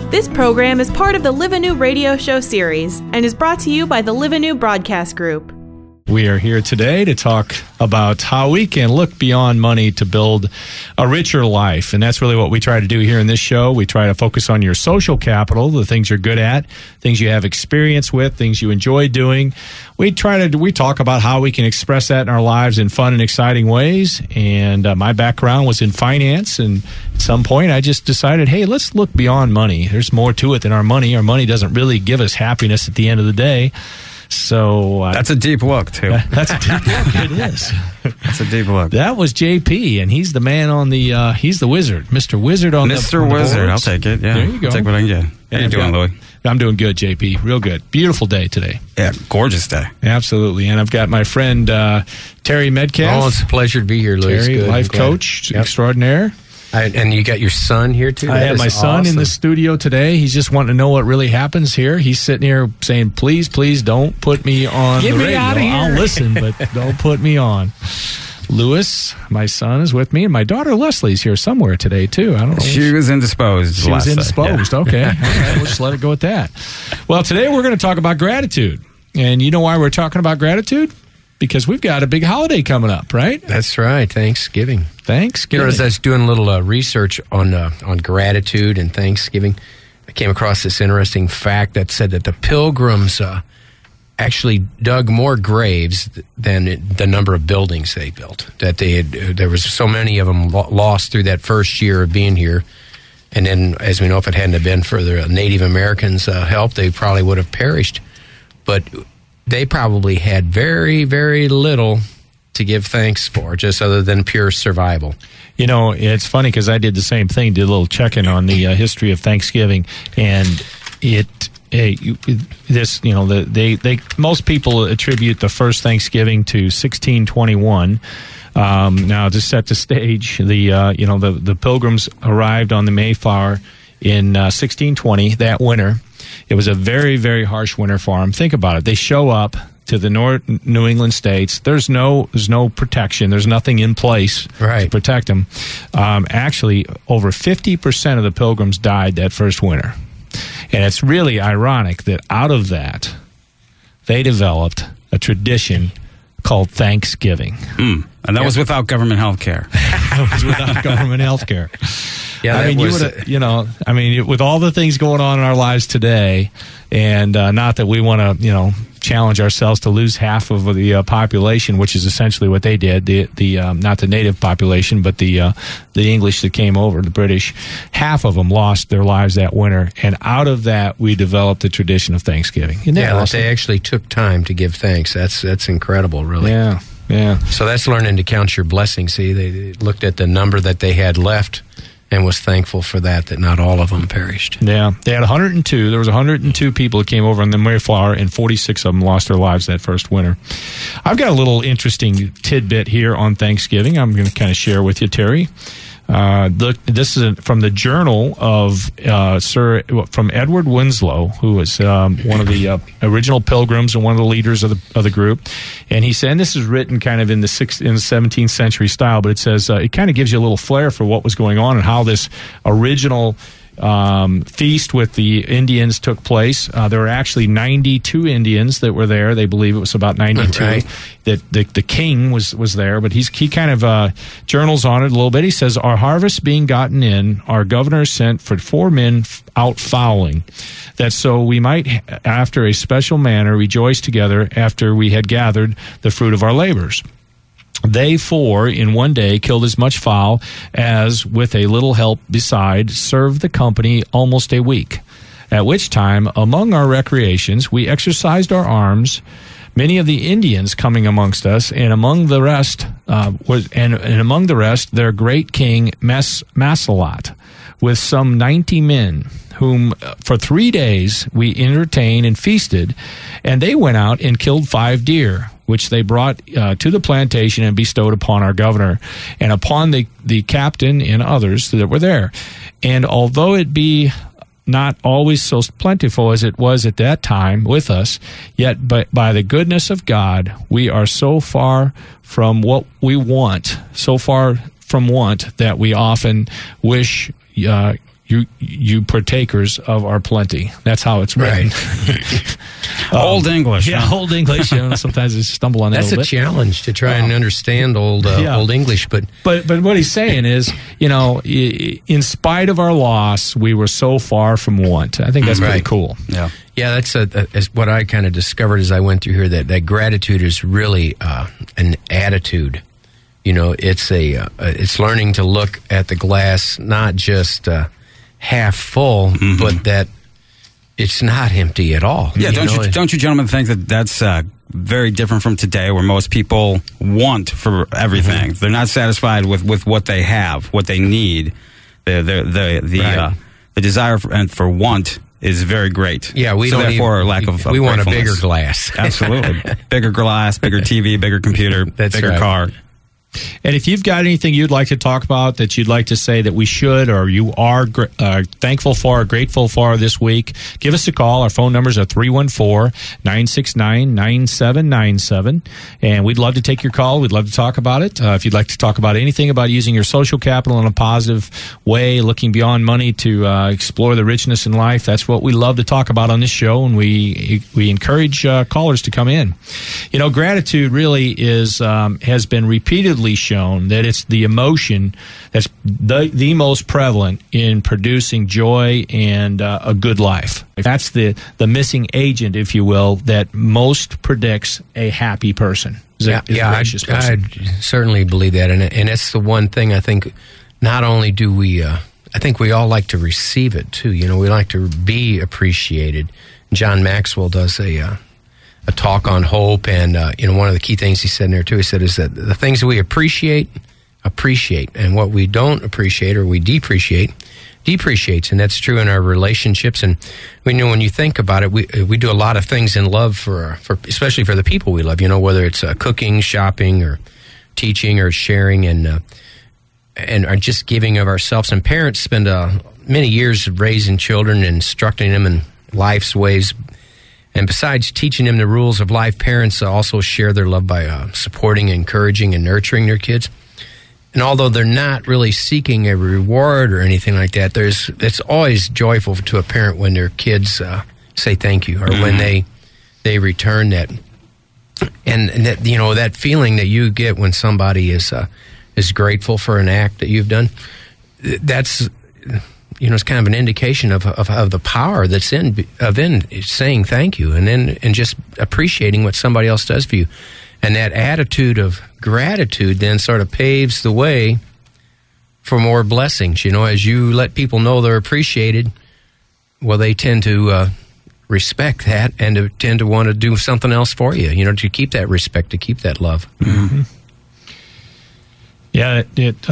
This program is part of the Live Anew radio show series and is brought to you by the Live Anew Broadcast Group. We are here today to talk about how we can look beyond money to build a richer life. And that's really what we try to do here in this show. We try to focus on your social capital, the things you're good at, things you have experience with, things you enjoy doing. We talk about how we can express that in our lives in fun and exciting ways. And my background was in finance. And at some point, I just decided, hey, let's look beyond money. There's more to it than our money. Our money doesn't really give us happiness at the end of the day. So that's a deep look, too. That's a deep look. It is. That's a deep look. That was JP, and he's the man on the. He's the wizard, Mr. Wizard on Mr. Wizard. I'll take it. Yeah, there you go. I'll take what I can get. How you doing, Louie? I'm doing good, JP. Real good. Beautiful day today. Yeah, gorgeous day. Absolutely. And I've got my friend Terry Medcalf. Oh, it's a pleasure to be here, Louie. Terry, life coach extraordinaire. And you got your son here, too? I have my son in the studio today. He's just wanting to know what really happens here. He's sitting here saying, please, please don't put me on the radio. Get me out of here. I'll listen, but don't put me on. Lewis, my son, is with me, and my daughter Leslie's here somewhere today, too. I don't know. She was indisposed. She was indisposed. Yeah. Okay. All right, we'll just let it go at that. Well, today we're going to talk about gratitude. And you know why we're talking about gratitude? Because we've got a big holiday coming up, right? That's right, Thanksgiving. Thanksgiving. You know, as I was doing a little research on gratitude and Thanksgiving, I came across this interesting fact that said that the Pilgrims actually dug more graves than the number of buildings they built. That there was so many of them lost through that first year of being here. And then, as we know, if it hadn't have been for the Native Americans' help, they probably would have perished. But they probably had very, very little to give thanks for, just other than pure survival. You know, it's funny because I did the same thing, did a little check-in on the history of Thanksgiving, and most people attribute the first Thanksgiving to 1621. Now, to set the stage, the Pilgrims arrived on the Mayflower in 1620, that winter. It was a very, very harsh winter for them. Think about it. They show up to the New England states. There's no protection. There's nothing in place to protect them. Actually, over 50% of the Pilgrims died that first winter. And it's really ironic that out of that, they developed a tradition called Thanksgiving. And that was without government health care. That was without government health care. Yeah, I mean, with all the things going on in our lives today, and not that we want to, challenge ourselves to lose half of the population, which is essentially what they did. The not the native population, but the English that came over, the British. Half of them lost their lives that winter, and out of that, we developed the tradition of Thanksgiving. Awesome? They actually took time to give thanks. That's incredible, really. Yeah. Yeah. So that's learning to count your blessings. See, they looked at the number that they had left and was thankful for that not all of them perished. Yeah. They had 102. There was 102 people that came over on the Mayflower, and 46 of them lost their lives that first winter. I've got a little interesting tidbit here on Thanksgiving I'm going to kind of share with you, Terry. This is from the journal of from Edward Winslow, who was one of the original Pilgrims and one of the leaders of the group. And he said, and this is written kind of in the 17th century style, but it says it kind of gives you a little flair for what was going on and how this original feast with the Indians took place. There were actually 92 Indians that were there. They believe it was about 92. Right. That the king was there, but he kind of journals on it a little bit. He says, our harvest being gotten in, our governor sent for 4 men out fowling, that so we might, after a special manner, rejoice together after we had gathered the fruit of our labors. They 4 in one day killed as much fowl as, with a little help beside, served the company almost a week. At which time, among our recreations, we exercised our arms, many of the Indians coming amongst us, and among the rest their great king Massalat, with some 90 men, whom for 3 days we entertained and feasted, and they went out and killed 5 deer, which they brought to the plantation and bestowed upon our governor and upon the captain and others that were there. And although it be not always so plentiful as it was at that time with us, yet by the goodness of God, we are so far from what we want, so far from want that we often wish you partakers of our plenty. That's how it's written. Right. Old English. Yeah, huh? Old English. Sometimes I stumble on that That's a a little bit. challenge to try and understand Old English, but But what he's saying is, in spite of our loss, we were so far from want. I think that's pretty Right. cool. Yeah. yeah, that's what I kind of discovered as I went through here. That gratitude is really an attitude. It's learning to look at the glass not just half full, but that it's not empty at all. Yeah, don't you gentlemen think that that's very different from today, where most people want for everything? They're not satisfied with what they have, what they need. The desire for want is very great. Yeah, we so don't therefore even, lack of we want a bigger gratefulness. glass. Absolutely, bigger glass, bigger TV, bigger computer, That's bigger right. car. And if you've got anything you'd like to talk about that you'd like to say that we should or you are thankful for or grateful for this week, give us a call. Our phone numbers are 314-969-9797. And we'd love to take your call. We'd love to talk about it. If you'd like to talk about anything about using your social capital in a positive way, looking beyond money to explore the richness in life, that's what we love to talk about on this show. And we encourage callers to come in. Gratitude really has been repeatedly shown that it's the emotion that's the most prevalent in producing joy and a good life. That's the missing agent, if you will, that most predicts a happy person. I certainly believe that, and it's the one thing I think. Not only do we, I think we all like to receive it too. We like to be appreciated. John Maxwell does a talk on hope, and one of the key things he said in there too, he said, is that the things that we appreciate, and what we don't appreciate or we depreciates, and that's true in our relationships. And we know when you think about it, we do a lot of things in love for especially for the people we love. Whether it's cooking, shopping, or teaching, or sharing, and are just giving of ourselves. And parents spend many years raising children and instructing them in life's ways. And besides teaching them the rules of life, parents also share their love by supporting, encouraging, and nurturing their kids. And although they're not really seeking a reward or anything like that, it's always joyful to a parent when their kids say thank you, or when they return that. And that, that feeling that you get when somebody is grateful for an act that you've done, that's it's kind of an indication of the power that's in saying thank you, and just appreciating what somebody else does for you. And that attitude of gratitude then sort of paves the way for more blessings. As you let people know they're appreciated, well, they tend to respect that and tend to want to do something else for you, to keep that respect, to keep that love. Mm-hmm. Yeah,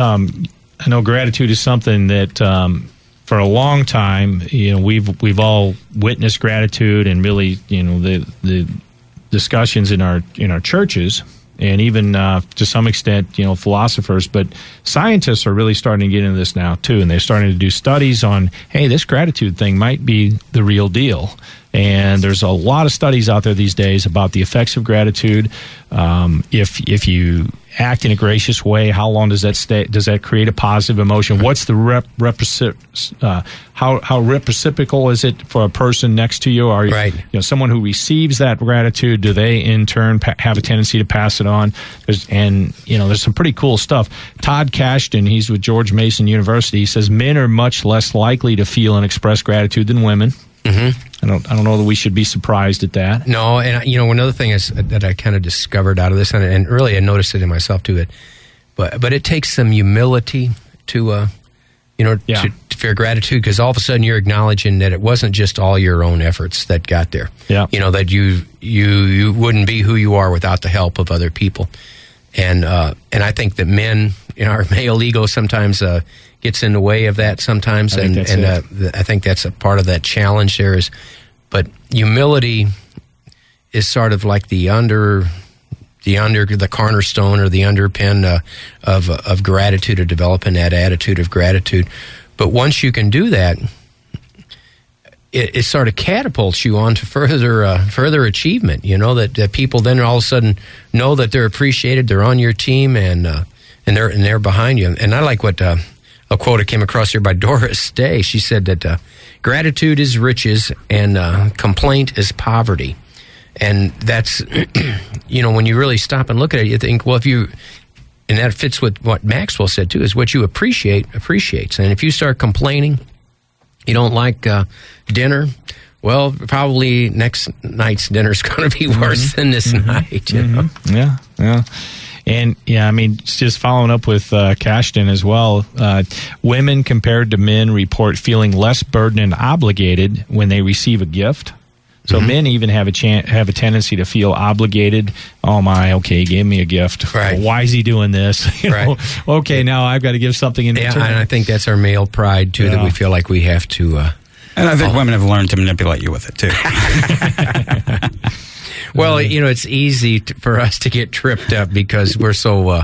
I know gratitude is something that for a long time, we've all witnessed gratitude, and really, the discussions in our churches, and even to some extent, philosophers, but scientists are really starting to get into this now too, and they're starting to do studies on, hey, this gratitude thing might be the real deal. And there's a lot of studies out there these days about the effects of gratitude. If you act in a gracious way, how long does that stay? Does that create a positive emotion? What's the how reciprocal is it for a person next to you? Or someone who receives that gratitude, do they in turn have a tendency to pass it on? There's some pretty cool stuff. Todd Kashdan, he's with George Mason University. He says men are much less likely to feel and express gratitude than women. Mm-hmm. I don't know that we should be surprised at that. No, and another thing is that I kind of discovered out of this, and really I noticed it in myself too. But it takes some humility to for gratitude, because all of a sudden you're acknowledging that it wasn't just all your own efforts that got there. Yeah, that you wouldn't be who you are without the help of other people, and I think that men, our male ego sometimes gets in the way of that sometimes, I think that's a part of that challenge there is. But humility is sort of like the cornerstone or the underpin of gratitude, or developing that attitude of gratitude. But once you can do that, it sort of catapults you on to further achievement. That people then all of a sudden know that they're appreciated, they're on your team, and they're behind you. And I like what a quote that came across here by Doris Day. She said that gratitude is riches and complaint is poverty. And that's, when you really stop and look at it, you think, well, and that fits with what Maxwell said too, is what you appreciates. And if you start complaining, you don't like dinner, well, probably next night's dinner is going to be worse than this night. You know? Yeah. And, it's just following up with Cashton as well. Women compared to men report feeling less burdened and obligated when they receive a gift. So men even have a tendency to feel obligated. Oh my, okay, he gave me a gift. Right. Well, why is he doing this? Right. Okay, now I've got to give something in return. And I think that's our male pride too, that we feel like we have to. And I think women have learned to manipulate you with it too. Well, it's easy for us to get tripped up because we're so.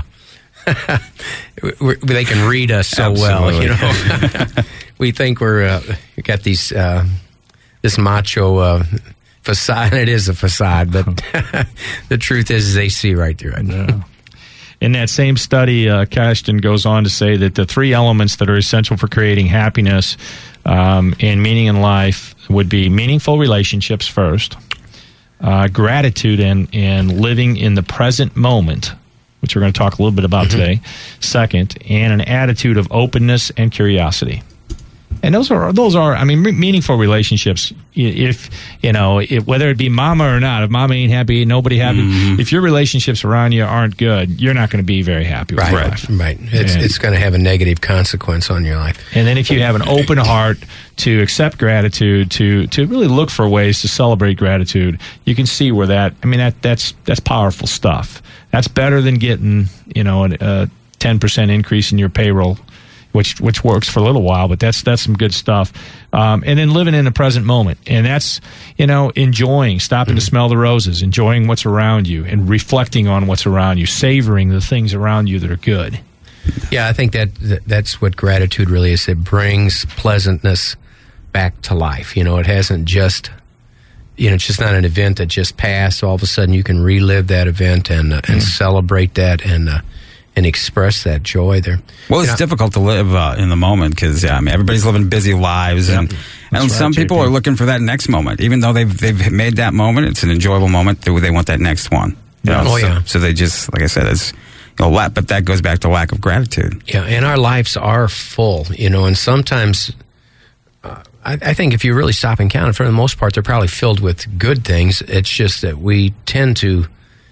They can read us so Absolutely. well. We think we got these. This macho facade. It is a facade, but the truth is they see right through it. Yeah. In that same study, Cashton goes on to say that the three elements that are essential for creating happiness and meaning in life would be meaningful relationships first, gratitude and living in the present moment, which we're going to talk a little bit about today, second, and an attitude of openness and curiosity. And those are meaningful relationships. If whether it be mama or not, if mama ain't happy, ain't nobody happy. If your relationships around you aren't good, you're not going to be very happy with your life. Right. It's going to have a negative consequence on your life. And then if you have an open heart to accept gratitude, to really look for ways to celebrate gratitude, you can see where that's powerful stuff. That's better than getting a 10% increase in your payroll. Which works for a little while, but that's some good stuff. And then living in the present moment. And that's, enjoying, stopping to smell the roses, enjoying what's around you, and reflecting on what's around you, savoring the things around you that are good. Yeah, I think that's what gratitude really is. It brings pleasantness back to life. It hasn't just, it's just not an event that just passed. All of a sudden you can relive that event and celebrate that and express that joy there. Well, it's difficult to live in the moment because everybody's living busy lives, and some people are looking for that next moment. Even though they've made that moment, it's an enjoyable moment. They want that next one. So they just, like I said, but that goes back to lack of gratitude. Yeah, and our lives are full, and sometimes I think if you really stop and count, for the most part, they're probably filled with good things. It's just that we tend to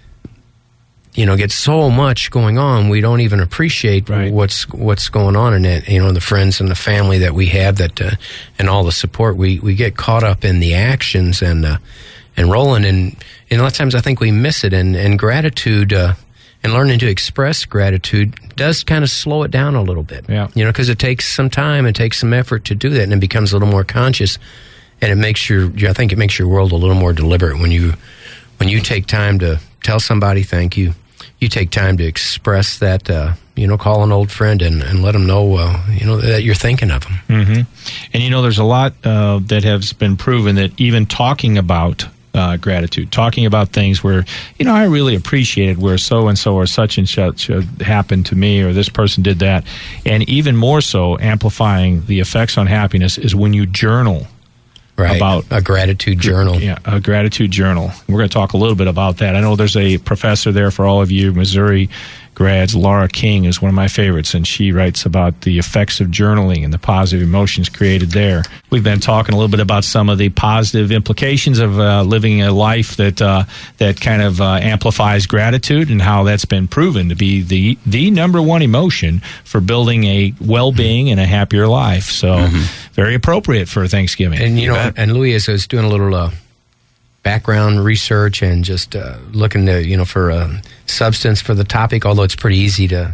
get so much going on, we don't even appreciate what's going on in it. The friends and the family that we have and all the support. We get caught up in the actions and rolling, and a lot of times I think we miss it. And gratitude and learning to express gratitude does kind of slow it down a little bit. Yeah. Because it takes some time, it takes some effort to do that, and it becomes a little more conscious. And it makes your world a little more deliberate when you take time to tell somebody thank you. You take time to express that, call an old friend and let them know, that you're thinking of them. Mm-hmm. And, there's a lot that has been proven that even talking about gratitude, talking about things where, I really appreciated where so-and-so or such and such happened to me, or this person did that. And even more so, amplifying the effects on happiness is when you journal. Right, about a gratitude journal. Yeah, a gratitude journal. We're going to talk a little bit about that. I know there's a professor there for all of you Missouri grads. Laura King is one of my favorites, and she writes about the effects of journaling and the positive emotions created there. We've been talking a little bit about some of the positive implications of living a life that kind of amplifies gratitude, and how that's been proven to be the number one emotion for building a well-being and a happier life. So very appropriate for Thanksgiving. And, and Louis is doing a little background research and just looking to, for a substance for the topic, although it's pretty easy to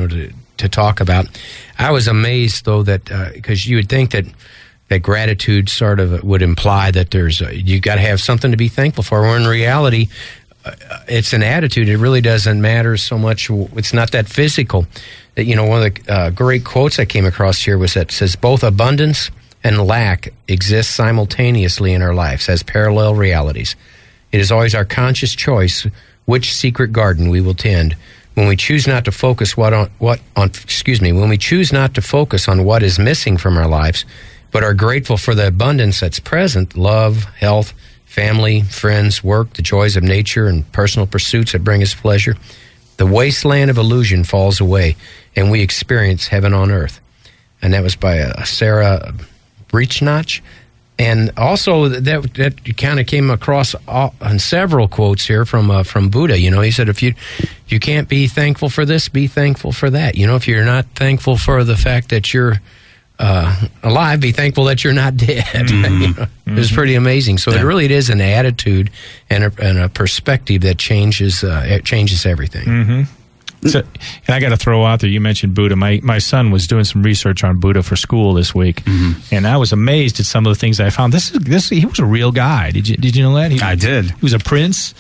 talk about. I was amazed, though, that because you would think that gratitude sort of would imply that you got to have something to be thankful for. Where in reality, it's an attitude. It really doesn't matter so much. It's not that physical. That one of the great quotes I came across here was that says both abundance and lack exist simultaneously in our lives as parallel realities. It is always our conscious choice which secret garden we will tend when we choose not to focus when we choose not to focus on what is missing from our lives, but are grateful for the abundance that's present, love, health, family, friends, work, the joys of nature, and personal pursuits that bring us pleasure, the wasteland of illusion falls away, and we experience heaven on earth. And that was by Sarah Breachnach. And also, that kind of came across on several quotes here from Buddha. He said, if you can't be thankful for this, be thankful for that. If you're not thankful for the fact that you're alive, be thankful that you're not dead. It was pretty amazing. So it really is an attitude and a perspective that changes everything. Mm-hmm. So, and I got to throw out there, you mentioned Buddha. My son was doing some research on Buddha for school this week, and I was amazed at some of the things I found. He was a real guy. Did you know that? I did. He was a prince,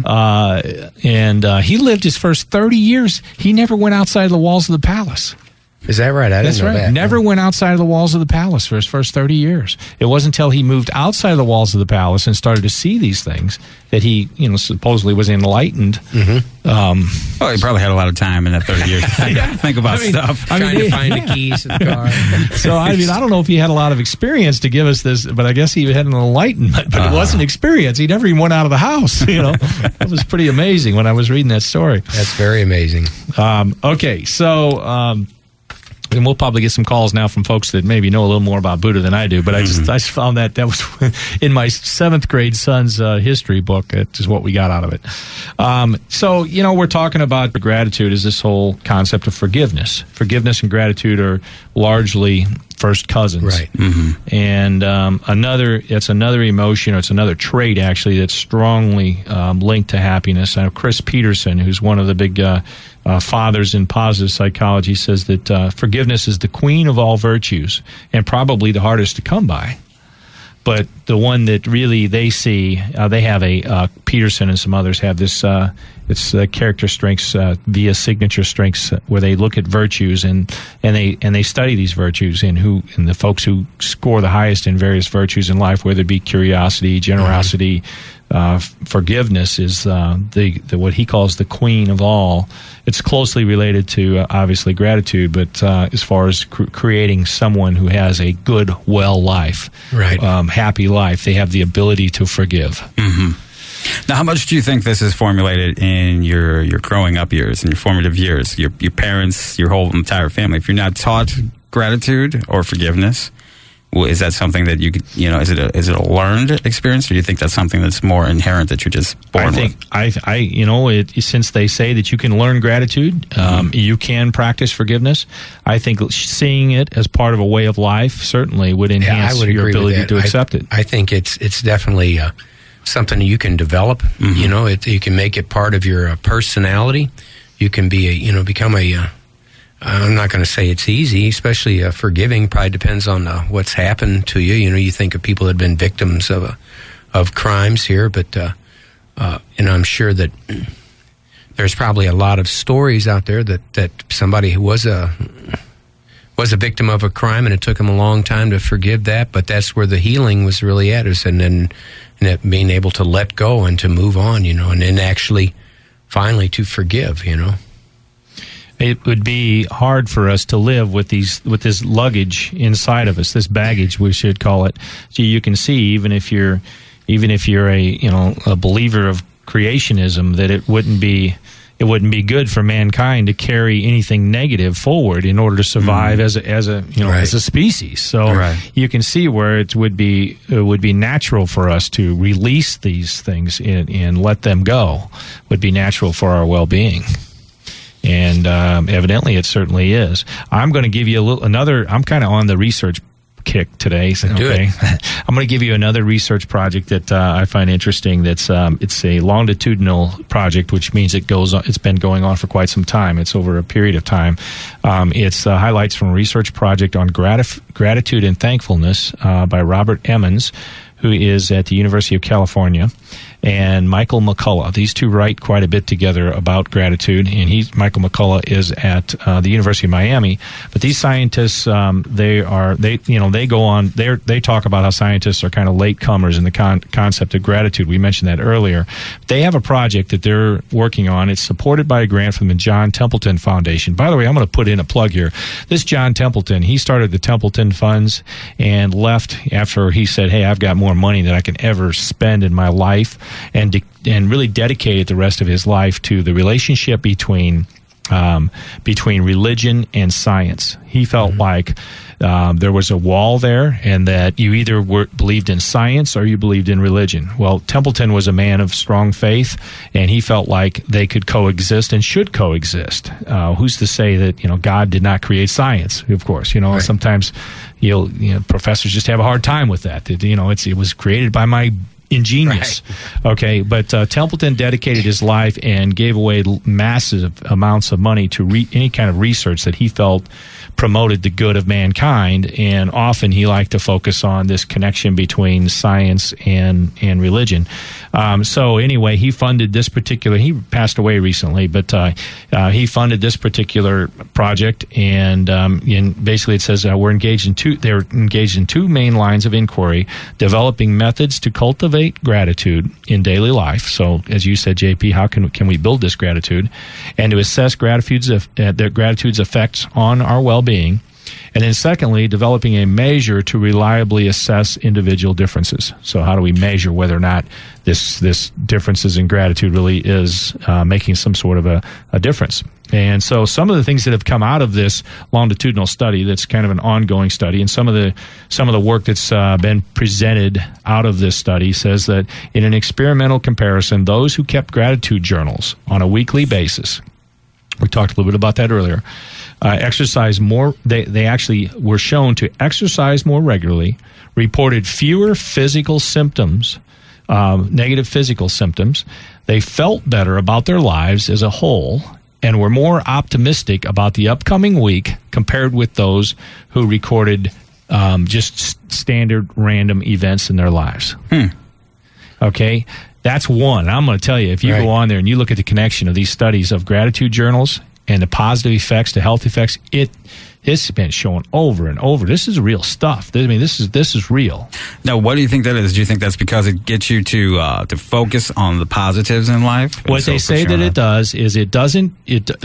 and he lived his first 30 years. He never went outside the walls of the palace. Is that right? I didn't know that. Never went outside of the walls of the palace for his first 30 years. It wasn't until he moved outside of the walls of the palace and started to see these things that he, supposedly was enlightened. He probably had a lot of time in that 30 years to think about stuff. Trying to find the keys to the car. So, I don't know if he had a lot of experience to give us this, but I guess he had an enlightenment, but it wasn't experience. He never even went out of the house, It was pretty amazing when I was reading that story. That's very amazing. Okay, so... and we'll probably get some calls now from folks that maybe know a little more about Buddha than I do, but I just found that was in my 7th grade son's history book. That is what we got out of it. So, we're talking about gratitude is this whole concept of forgiveness. Forgiveness and gratitude are largely first cousins. Right. And it's another emotion, or it's another trait, actually, that's strongly linked to happiness. I know Chris Peterson, who's one of the big fathers in positive psychology, says that forgiveness is the queen of all virtues and probably the hardest to come by. But the one that really they see, they have Peterson and some others have this, it's character strengths via signature strengths, where they look at virtues and they study these virtues and the folks who score the highest in various virtues in life, whether it be curiosity, generosity, forgiveness, is the what he calls the queen of all. It's closely related to obviously gratitude, but as far as creating someone who has a good, well life, right, happy life, they have the ability to forgive. Now, how much do you think this is formulated in your growing up years, in your formative years, your parents, your whole entire family? If you're not taught gratitude or forgiveness, is that something that you could, is it a learned experience, or do you think that's something that's more inherent that you're just born with? Since they say that you can learn gratitude, you can practice forgiveness, I think seeing it as part of a way of life certainly would enhance your ability to accept it. I think it's definitely something you can develop. You can make it part of your personality. You can be become a I'm not going to say it's easy, especially forgiving probably depends on what's happened to you. You think of people that have been victims of crimes here, but and I'm sure that there's probably a lot of stories out there that somebody who was a victim of a crime, and it took them a long time to forgive that, but that's where the healing was really at, and then being able to let go and to move on, and then actually finally to forgive, It would be hard for us to live with this luggage inside of us, this baggage, we should call it. So you can see, even if you're a believer of creationism, that it wouldn't be good for mankind to carry anything negative forward in order to survive as a species. So you can see where it would be natural for us to release these things and let them go. Would be natural for our well-being. And evidently it certainly is. I'm going to give you another, I'm kind of on the research kick today. So, okay. I'm going to give you another research project that I find interesting. It's a longitudinal project, which means it's been going on for quite some time. It's over a period of time. It's highlights from a research project on gratitude and thankfulness by Robert Emmons, who is at the University of California, and Michael McCullough. These two write quite a bit together about gratitude, and Michael McCullough is at the University of Miami. But these scientists, they go on. They talk about how scientists are kind of latecomers in the concept of gratitude. We mentioned that earlier. They have a project that they're working on. It's supported by a grant from the John Templeton Foundation. By the way, I'm going to put in a plug here. This John Templeton, he started the Templeton Funds and left after he said, "Hey, I've got more money than I can ever spend in my life," and really dedicated the rest of his life to the relationship between religion and science. He felt like there was a wall there, and that you either believed in science or you believed in religion. Well, Templeton was a man of strong faith, and he felt like they could coexist and should coexist. Who's to say that God did not create science? Of course, right. Sometimes professors just have a hard time with that. It was created by my ingenious. Right. Okay, but Templeton dedicated his life and gave away massive amounts of money to any kind of research that he felt promoted the good of mankind, and often he liked to focus on this connection between science and religion. So anyway, he funded this particular, he passed away recently, but he funded this particular project, and basically it says they're engaged in two main lines of inquiry: developing methods to cultivate gratitude in daily life. So as you said, JP, how can we build this gratitude, and to assess gratitude's effects on our well-being. And then secondly, developing a measure to reliably assess individual differences. So how do we measure whether or not this differences in gratitude really is making some sort of a difference? And so some of the things that have come out of this longitudinal study, that's kind of an ongoing study, and some of the work that's been presented out of this study says that in an experimental comparison, those who kept gratitude journals on a weekly basis, we talked a little bit about that earlier, exercise more. They actually were shown to exercise more regularly, reported fewer physical symptoms, negative physical symptoms. They felt better about their lives as a whole, and were more optimistic about the upcoming week compared with those who recorded just standard random events in their lives. Okay, that's one. I'm going to tell you, if you go on there and you look at the connection of these studies of gratitude journals and the positive effects, the health effects, it's been shown over and over. This is real stuff. I mean, this is real. Now, what do you think that is? Do you think that's because it gets you to focus on the positives in life? What they say that it does is it doesn't.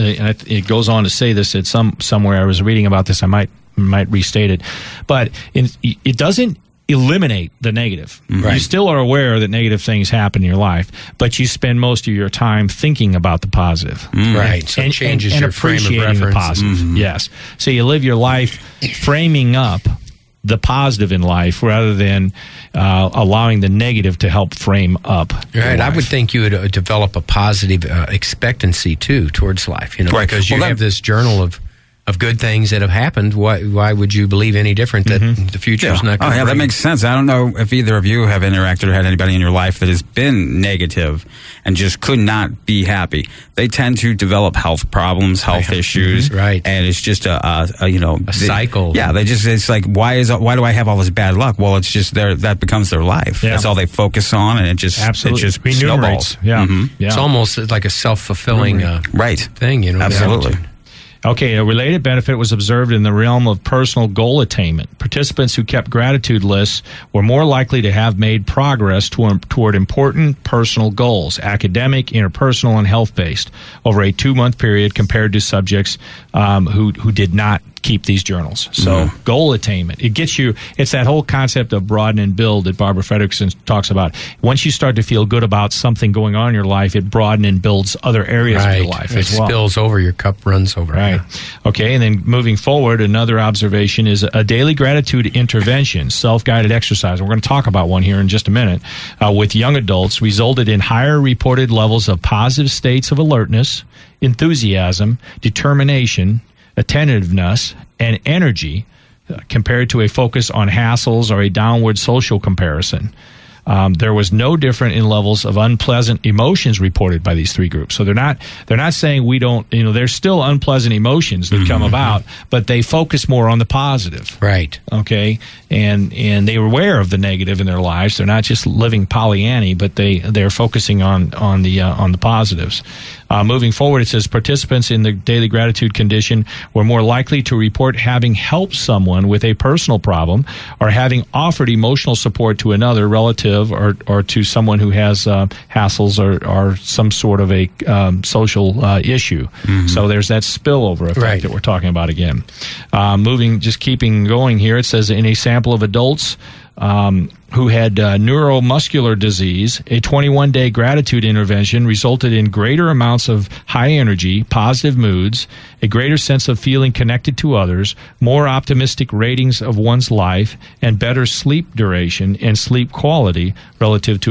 It goes on to say this at somewhere. I was reading about this. I might restate it, but it doesn't eliminate the negative. Right. You still are aware that negative things happen in your life, but you spend most of your time thinking about the positive. Right. So it changes your frame of reference. The positive. Yes. So you live your life framing up the positive in life rather than allowing the negative to help frame up. Right. I would think you would develop a positive expectancy too towards life, because you have this journal of good things that have happened. Why would you believe any different that the future is not going to that makes sense. I don't know if either of you have interacted or had anybody in your life that has been negative and just could not be happy. They tend to develop health problems, health issues, right? And it's just a cycle. Yeah, it's like why do I have all this bad luck? Well, it's just that becomes their life. Yeah. That's all they focus on, and it just snowballs. Yeah. Yeah, it's almost like a self-fulfilling thing. Absolutely. Okay, a related benefit was observed in the realm of personal goal attainment. Participants who kept gratitude lists were more likely to have made progress toward important personal goals, academic, interpersonal, and health-based, over a 2-month period compared to subjects who did not keep these journals. So goal attainment, it's that whole concept of broaden and build that Barbara Fredrickson talks about. Once you start to feel good about something going on in your life, it broadens and builds other areas of your life as well. It spills over, your cup runs over. Right. Yeah. Okay, and then moving forward, another observation is a daily gratitude intervention, self-guided exercise. We're going to talk about one here in just a minute, with young adults resulted in higher reported levels of positive states of alertness, enthusiasm, determination, attentiveness, and energy compared to a focus on hassles or a downward social comparison. there was no different in levels of unpleasant emotions reported by these three groups. So they're not saying we don't, there's still unpleasant emotions that come about, but they focus more on the positive. Right. Okay. And they were aware of the negative in their lives. They're not just living Pollyanna, but they're focusing on the positives. Moving forward, it says participants in the daily gratitude condition were more likely to report having helped someone with a personal problem or having offered emotional support to another relative or to someone who has hassles or some sort of a social issue. So there's that spillover effect that we're talking about again. Keeping going here, it says in a sample of adults who had neuromuscular disease, a 21-day gratitude intervention resulted in greater amounts of high energy, positive moods, a greater sense of feeling connected to others, more optimistic ratings of one's life, and better sleep duration and sleep quality relative to